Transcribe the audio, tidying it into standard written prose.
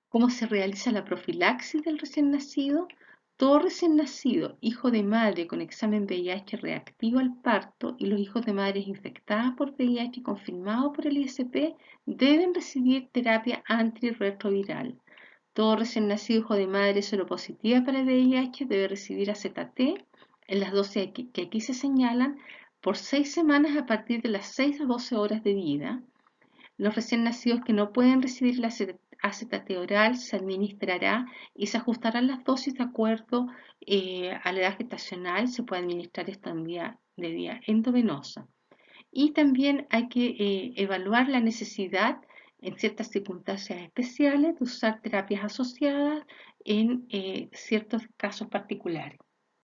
¿Cómo se realiza la profilaxis del recién nacido? Todo recién nacido, hijo de madre con examen VIH reactivo al parto y los hijos de madres infectadas por VIH confirmados por el ISP deben recibir terapia antirretroviral. Todo recién nacido hijo de madre seropositiva para el VIH debe recibir AZT en las dosis que aquí se señalan por 6 semanas a partir de las 6 a 12 horas de vida. Los recién nacidos que no pueden recibir la AZT oral se administrará y se ajustarán las dosis de acuerdo a la edad gestacional. Se puede administrar esta de vía endovenosa. Y también hay que evaluar la necesidad en ciertas circunstancias especiales de usar terapias asociadas en ciertos casos particulares.